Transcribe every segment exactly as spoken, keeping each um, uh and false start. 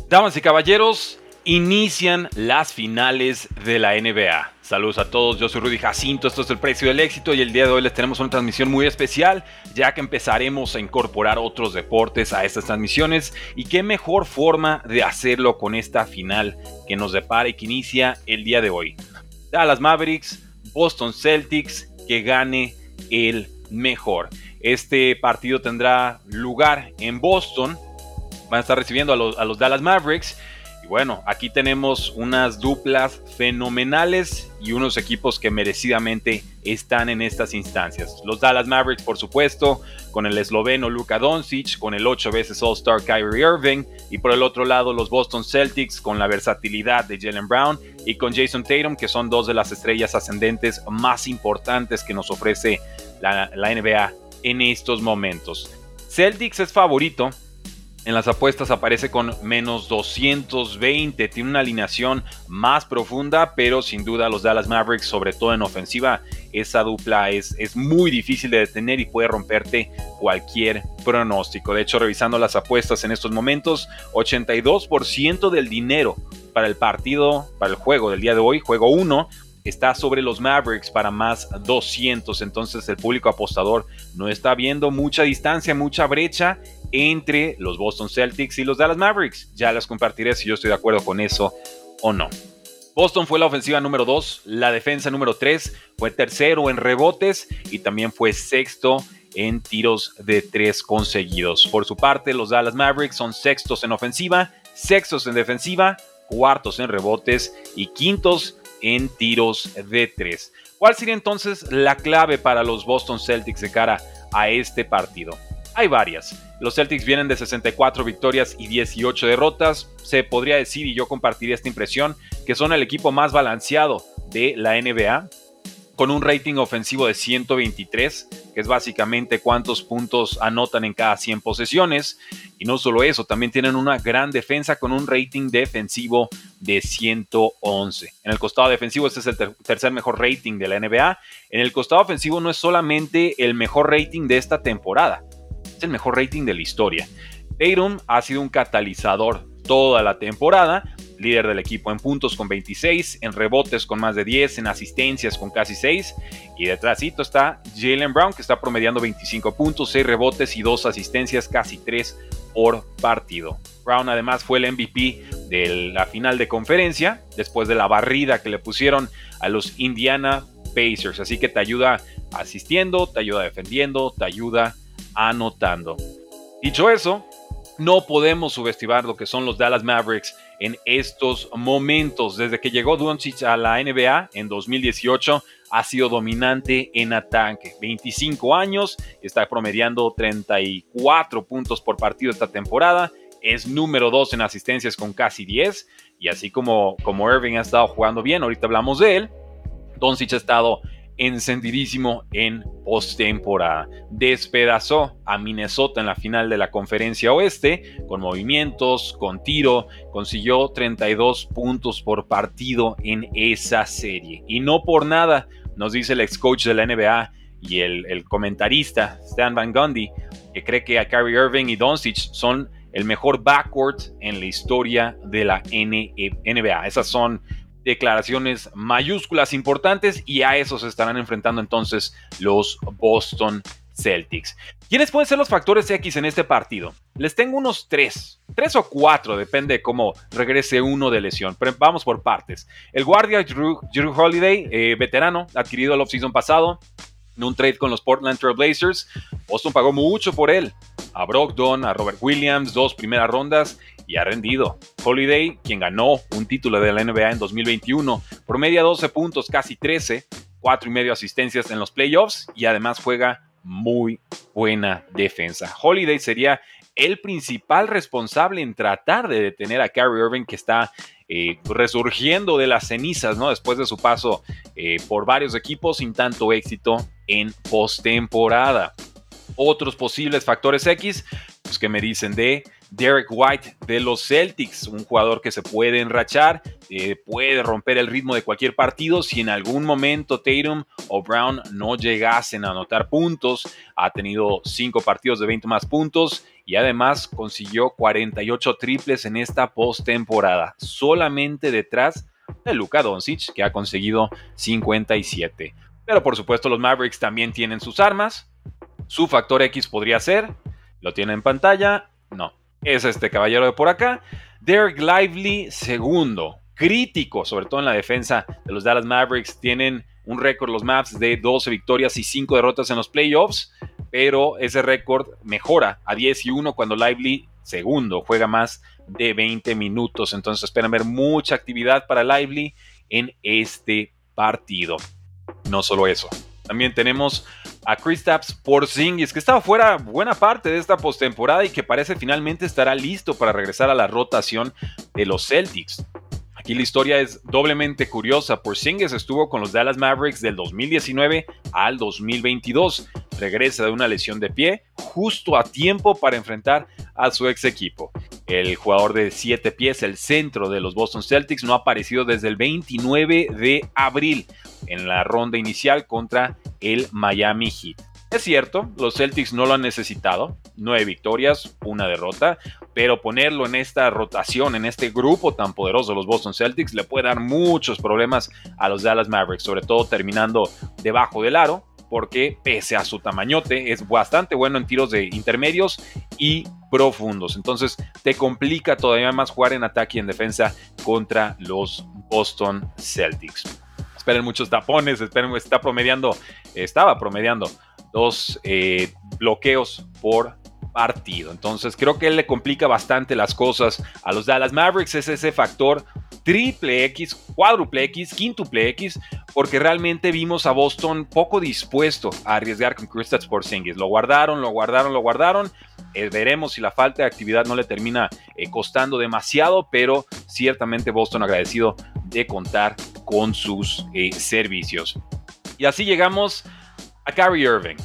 Damas y caballeros, inician las finales de la N B A. Saludos a todos, yo soy Rudy Jacinto, esto es El Precio del Éxito y el día de hoy les tenemos una transmisión muy especial, ya que empezaremos a incorporar otros deportes a estas transmisiones, y qué mejor forma de hacerlo con esta final que nos depara y que inicia el día de hoy. Dallas Mavericks, Boston Celtics, que gane el mejor. Este partido tendrá lugar en Boston. Van a estar recibiendo a los, a los Dallas Mavericks. Y bueno, aquí tenemos unas duplas fenomenales y unos equipos que merecidamente están en estas instancias. Los Dallas Mavericks, por supuesto, con el esloveno Luka Doncic, con el ocho veces All-Star Kyrie Irving, y por el otro lado los Boston Celtics con la versatilidad de Jaylen Brown y con Jason Tatum, que son dos de las estrellas ascendentes más importantes que nos ofrece la, la N B A en estos momentos. Celtics es favorito. En las apuestas aparece con menos doscientos veinte, tiene una alineación más profunda, pero sin duda los Dallas Mavericks, sobre todo en ofensiva, esa dupla es, es muy difícil de detener y puede romperte cualquier pronóstico. De hecho, revisando las apuestas en estos momentos, ochenta y dos por ciento del dinero para el partido, para el juego del día de hoy, juego uno, está sobre los Mavericks para más doscientos. Entonces el público apostador no está viendo mucha distancia, mucha brecha entre los Boston Celtics y los Dallas Mavericks. Ya les compartiré si yo estoy de acuerdo con eso o no. Boston fue la ofensiva número dos, la defensa número tres, fue tercero en rebotes y también fue sexto en tiros de tres conseguidos. Por su parte, los Dallas Mavericks son sextos en ofensiva, sextos en defensiva, cuartos en rebotes y quintos en tiros de tres. ¿Cuál sería entonces la clave para los Boston Celtics de cara a este partido? Hay varias. Los Celtics vienen de sesenta y cuatro victorias y dieciocho derrotas. Se podría decir, y yo compartiría esta impresión, que son el equipo más balanceado de la N B A, con un rating ofensivo de ciento veintitrés, que es básicamente cuántos puntos anotan en cada cien posesiones. Y no solo eso, también tienen una gran defensa con un rating defensivo de ciento once. En el costado defensivo, este es el ter- tercer mejor rating de la N B A. En el costado ofensivo no es solamente el mejor rating de esta temporada, es el mejor rating de la historia. Tatum ha sido un catalizador toda la temporada, líder del equipo en puntos con veintiséis, en rebotes con más de diez, en asistencias con casi seis, y detrásito está Jaylen Brown, que está promediando veinticinco puntos, seis rebotes y dos asistencias, casi tres por partido. Brown además fue el M V P de la final de conferencia, después de la barrida que le pusieron a los Indiana Pacers, así que te ayuda asistiendo, te ayuda defendiendo, te ayuda anotando. Dicho eso, no podemos subestimar lo que son los Dallas Mavericks en estos momentos. Desde que llegó Doncic a la N B A en dos mil dieciocho, ha sido dominante en ataque. veinticinco años, está promediando treinta y cuatro puntos por partido esta temporada. Es número dos en asistencias con casi diez. Y así como, como Irving ha estado jugando bien, ahorita hablamos de él, Doncic ha estado encendidísimo en postemporada. Despedazó a Minnesota en la final de la Conferencia Oeste con movimientos, con tiro, consiguió treinta y dos puntos por partido en esa serie. Y no por nada, nos dice el ex coach de la N B A y el, el comentarista Stan Van Gundy, que cree que a Kyrie Irving y Doncic son el mejor backcourt en la historia de la N B A. Esas son declaraciones mayúsculas importantes, y a eso se estarán enfrentando entonces los Boston Celtics. ¿Quiénes pueden ser los factores X en este partido? Les tengo unos tres, tres o cuatro, depende de cómo regrese uno de lesión, pero vamos por partes. El guardia Jrue, Jrue Holiday, eh, veterano, adquirido el offseason pasado en un trade con los Portland Trail Blazers. Boston pagó mucho por él, a Brogdon, a Robert Williams, dos primeras rondas, y ha rendido. Holiday, quien ganó un título de la N B A en dos mil veintiuno, promedia doce puntos, casi trece, cuatro y medio asistencias en los playoffs, y además juega muy buena defensa. Holiday sería el principal responsable en tratar de detener a Kyrie Irving, que está eh, resurgiendo de las cenizas, ¿no? Después de su paso eh, por varios equipos sin tanto éxito en postemporada. Otros posibles factores X, pues, que me dicen de Derek White de los Celtics, un jugador que se puede enrachar, eh, puede romper el ritmo de cualquier partido si en algún momento Tatum o Brown no llegasen a anotar puntos. Ha tenido cinco partidos de veinte más puntos y además consiguió cuarenta y ocho triples en esta postemporada, solamente detrás de Luka Doncic, que ha conseguido cincuenta y siete. Pero por supuesto los Mavericks también tienen sus armas. Su factor X podría ser, lo tiene en pantalla, no, es este caballero de por acá, Dereck Lively segundo, crítico, sobre todo en la defensa de los Dallas Mavericks. Tienen un récord los Mavs de doce victorias y cinco derrotas en los playoffs, pero ese récord mejora a diez y uno cuando Lively, segundo, juega más de veinte minutos. Entonces esperan ver mucha actividad para Lively en este partido. No solo eso, también tenemos a Kristaps Porzingis, que estaba fuera buena parte de esta postemporada y que parece finalmente estará listo para regresar a la rotación de los Celtics. Aquí la historia es doblemente curiosa. Porzingis estuvo con los Dallas Mavericks del dos mil diecinueve al dos mil veintidós. Regresa de una lesión de pie justo a tiempo para enfrentar a su ex equipo. El jugador de siete pies, el centro de los Boston Celtics, no ha aparecido desde el veintinueve de abril en la ronda inicial contra el Miami Heat. Es cierto, los Celtics no lo han necesitado, nueve victorias, una derrota, pero ponerlo en esta rotación, en este grupo tan poderoso de los Boston Celtics, le puede dar muchos problemas a los Dallas Mavericks, sobre todo terminando debajo del aro, porque pese a su tamañote, es bastante bueno en tiros de intermedios y profundos. Entonces te complica todavía más jugar en ataque y en defensa contra los Boston Celtics. Esperen muchos tapones, esperen, está promediando, estaba promediando dos eh, bloqueos por partido. Entonces creo que él le complica bastante las cosas a los Dallas Mavericks. Es ese factor triple X, cuádruple X, quíntuple X, porque realmente vimos a Boston poco dispuesto a arriesgar con Kristaps Porzingis. Lo guardaron, lo guardaron, lo guardaron. Eh, veremos si la falta de actividad no le termina eh, costando demasiado, pero ciertamente Boston agradecido de contar con sus eh, servicios. Y así llegamos a Kyrie Irving.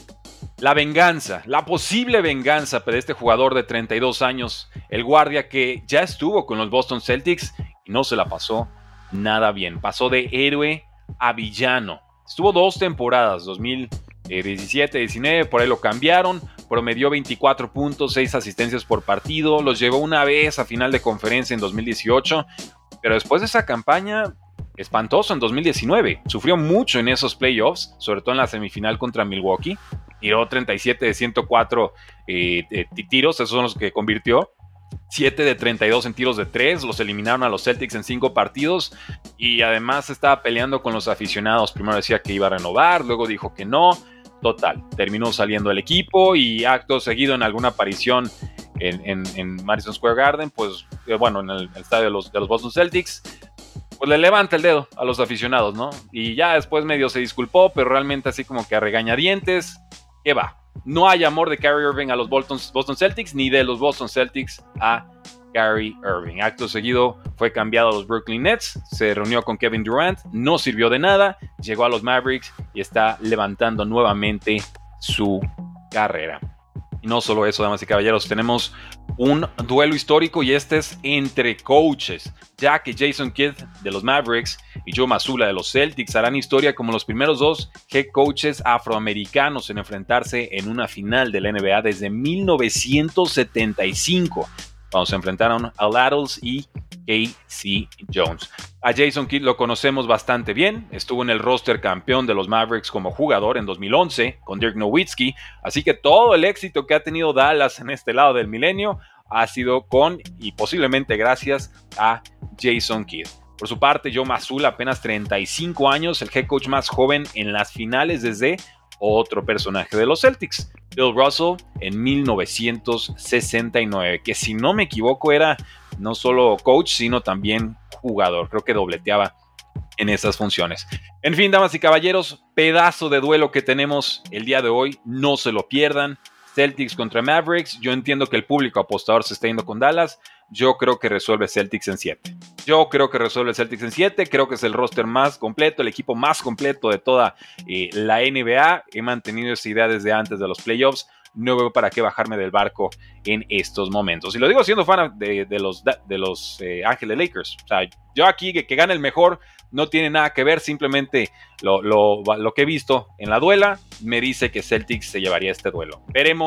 La venganza, la posible venganza de este jugador de treinta y dos años, el guardia que ya estuvo con los Boston Celtics y no se la pasó nada bien. Pasó de héroe a villano. Estuvo dos temporadas, dos mil diecisiete diecinueve, por ahí lo cambiaron, promedió veinticuatro puntos, seis asistencias por partido, los llevó una vez a final de conferencia en dos mil dieciocho, pero después de esa campaña espantoso en dos mil diecinueve, sufrió mucho en esos playoffs, sobre todo en la semifinal contra Milwaukee. Tiró treinta y siete de ciento cuatro eh, eh, tiros, esos son los que convirtió. siete de treinta y dos en tiros de tres, los eliminaron a los Celtics en cinco partidos y además estaba peleando con los aficionados. Primero decía que iba a renovar, luego dijo que no. Total, terminó saliendo del equipo y acto seguido en alguna aparición en, en, en Madison Square Garden, pues eh, bueno, en el, el estadio de los, de los Boston Celtics, pues le levanta el dedo a los aficionados, ¿no? Y ya después medio se disculpó, pero realmente así como que a regañadientes. ¿Qué va? No hay amor de Kyrie Irving a los Boston, Boston Celtics, ni de los Boston Celtics a Kyrie Irving. Acto seguido fue cambiado a los Brooklyn Nets, se reunió con Kevin Durant, no sirvió de nada, llegó a los Mavericks y está levantando nuevamente su carrera. Y no solo eso, damas y caballeros, tenemos un duelo histórico y este es entre coaches, ya que Jason Kidd de los Mavericks y Joe Mazzulla de los Celtics harán historia como los primeros dos head coaches afroamericanos en enfrentarse en una final de la N B A desde mil novecientos setenta y cinco, cuando se enfrentaron a Laddles y K C Jones. A Jason Kidd lo conocemos bastante bien, estuvo en el roster campeón de los Mavericks como jugador en dos mil once con Dirk Nowitzki, así que todo el éxito que ha tenido Dallas en este lado del milenio ha sido con y posiblemente gracias a Jason Kidd. Por su parte, Joe Mazzulla, apenas treinta y cinco años, el head coach más joven en las finales desde otro personaje de los Celtics, Bill Russell, en mil novecientos sesenta y nueve, que si no me equivoco era no solo coach, sino también jugador. Creo que dobleteaba en esas funciones. En fin, damas y caballeros, pedazo de duelo que tenemos el día de hoy, no se lo pierdan. Celtics contra Mavericks. Yo entiendo que el público apostador se está yendo con Dallas. Yo creo que resuelve Celtics en siete. Yo creo que resuelve Celtics en siete. Creo que es el roster más completo, el equipo más completo de toda eh, la N B A. He mantenido esa idea desde antes de los playoffs. No veo para qué bajarme del barco en estos momentos. Y lo digo siendo fan de, de los, de los eh, Ángeles Lakers. O sea, yo aquí que, que gane el mejor no tiene nada que ver. Simplemente lo, lo, lo que he visto en la duela me dice que Celtics se llevaría este duelo. Veremos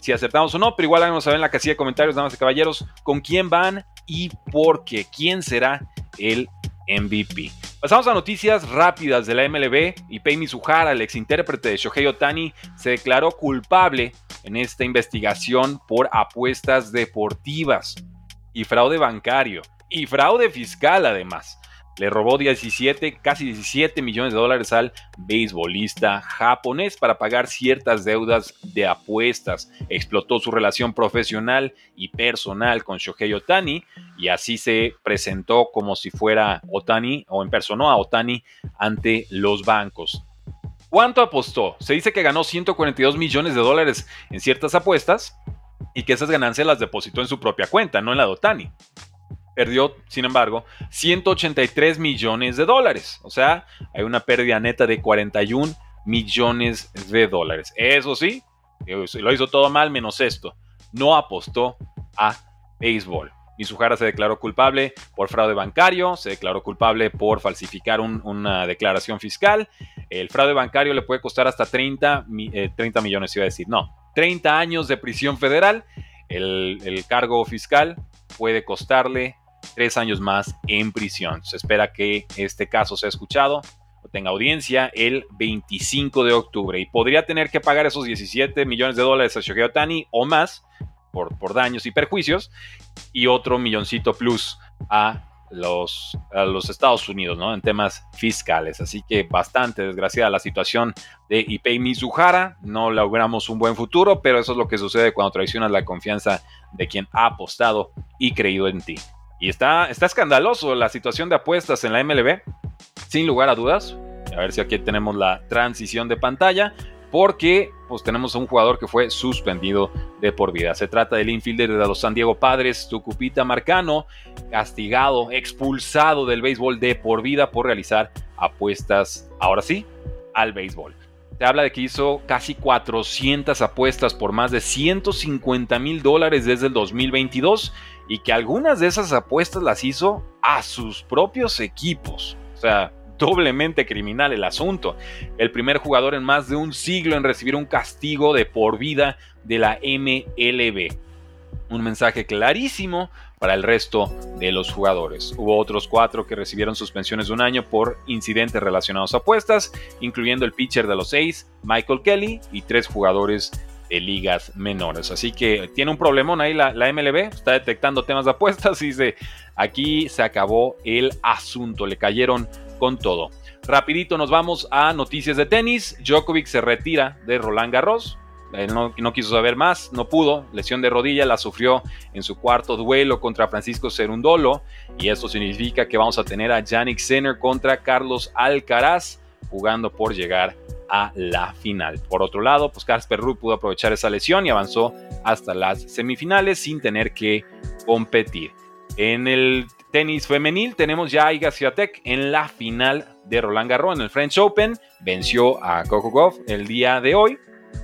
si acertamos o no, pero igual háganos saber en la casilla de comentarios, damas y caballeros, con quién van y por qué, quién será el M V P. Pasamos a noticias rápidas de la M L B. Ipei Mizuhara, el ex intérprete de Shohei Ohtani, se declaró culpable en esta investigación por apuestas deportivas y fraude bancario y fraude fiscal además. Le robó diecisiete, casi diecisiete millones de dólares al beisbolista japonés para pagar ciertas deudas de apuestas. Explotó su relación profesional y personal con Shohei Ohtani y así se presentó como si fuera Ohtani o impersonó a Ohtani ante los bancos. ¿Cuánto apostó? Se dice que ganó ciento cuarenta y dos millones de dólares en ciertas apuestas y que esas ganancias las depositó en su propia cuenta, no en la de Ohtani. Perdió, sin embargo, ciento ochenta y tres millones de dólares. O sea, hay una pérdida neta de cuarenta y un millones de dólares. Eso sí, lo hizo todo mal menos esto. No apostó a béisbol. Mizuhara se declaró culpable por fraude bancario, se declaró culpable por falsificar un, una declaración fiscal. El fraude bancario le puede costar hasta treinta, eh, treinta millones, iba a decir. No, treinta años de prisión federal. El, el cargo fiscal puede costarle tres años más en prisión. Se espera que este caso sea escuchado o tenga audiencia el veinticinco de octubre y podría tener que pagar esos diecisiete millones de dólares a Shohei Ohtani o más por, por daños y perjuicios y otro milloncito plus a los, a los Estados Unidos, ¿no? En temas fiscales. Así que bastante desgraciada la situación de Ipei Mizuhara. No logramos un buen futuro, pero eso es lo que sucede cuando traicionas la confianza de quien ha apostado y creído en ti. Y está, está escandaloso la situación de apuestas en la M L B, sin lugar a dudas. A ver si aquí tenemos la transición de pantalla, porque pues, tenemos a un jugador que fue suspendido de por vida. Se trata del infielder de los San Diego Padres, Tucupita Marcano, castigado, expulsado del béisbol de por vida por realizar apuestas, ahora sí, al béisbol. Se habla de que hizo casi cuatrocientas apuestas por más de ciento cincuenta mil dólares desde el dos mil veintidós y que algunas de esas apuestas las hizo a sus propios equipos. O sea, doblemente criminal el asunto. El primer jugador en más de un siglo en recibir un castigo de por vida de la M L B. Un mensaje clarísimo para el resto de los jugadores. Hubo otros cuatro que recibieron suspensiones de un año por incidentes relacionados a apuestas, incluyendo el pitcher de los A's, Michael Kelly, y tres jugadores de ligas menores. Así que tiene un problemón ahí la, la M L B, está detectando temas de apuestas y dice, aquí se acabó el asunto, le cayeron con todo. Rapidito nos vamos a noticias de tenis. Djokovic se retira de Roland Garros. Él no, no quiso saber más, no pudo. Lesión de rodilla la sufrió en su cuarto duelo contra Francisco Cerundolo. Y esto significa que vamos a tener a Jannik Sinner contra Carlos Alcaraz jugando por llegar a la final. Por otro lado, pues Casper Ruud pudo aprovechar esa lesión y avanzó hasta las semifinales sin tener que competir. En el tenis femenil tenemos ya a Iga Swiatek en la final de Roland Garros en el French Open. Venció a Coco Gauff el día de hoy.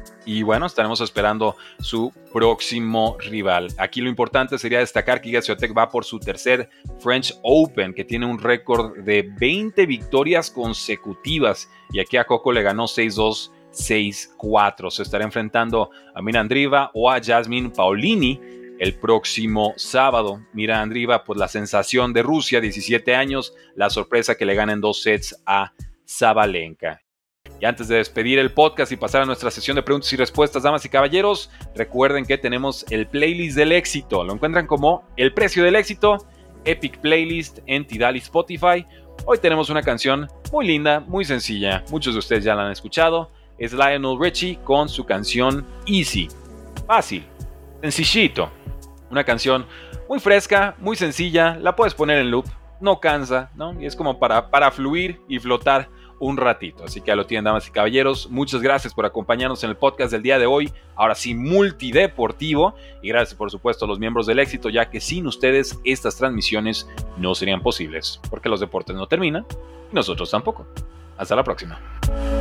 Y bueno, estaremos esperando su próximo rival. Aquí lo importante sería destacar que Iga Swiatek va por su tercer French Open, que tiene un récord de veinte victorias consecutivas. Y aquí a Coco le ganó seis dos, seis cuatro. Se estará enfrentando a Mira Andreeva o a Jasmine Paolini el próximo sábado. Mira Andreeva, pues la sensación de Rusia, diecisiete años, la sorpresa que le gana en dos sets a Sabalenka. Y antes de despedir el podcast y pasar a nuestra sesión de preguntas y respuestas, damas y caballeros, recuerden que tenemos el playlist del éxito. Lo encuentran como El Precio del Éxito, Epic Playlist en Tidal y Spotify. Hoy tenemos una canción muy linda, muy sencilla. Muchos de ustedes ya la han escuchado. Es Lionel Richie con su canción Easy. Fácil, sencillito. Una canción muy fresca, muy sencilla. La puedes poner en loop, no cansa, ¿no? Y es como para, para fluir y flotar un ratito. Así que ya lo tienen, damas y caballeros. Muchas gracias por acompañarnos en el podcast del día de hoy. Ahora sí, multideportivo. Y gracias, por supuesto, a los miembros del éxito, ya que sin ustedes estas transmisiones no serían posibles. Porque los deportes no terminan y nosotros tampoco. Hasta la próxima.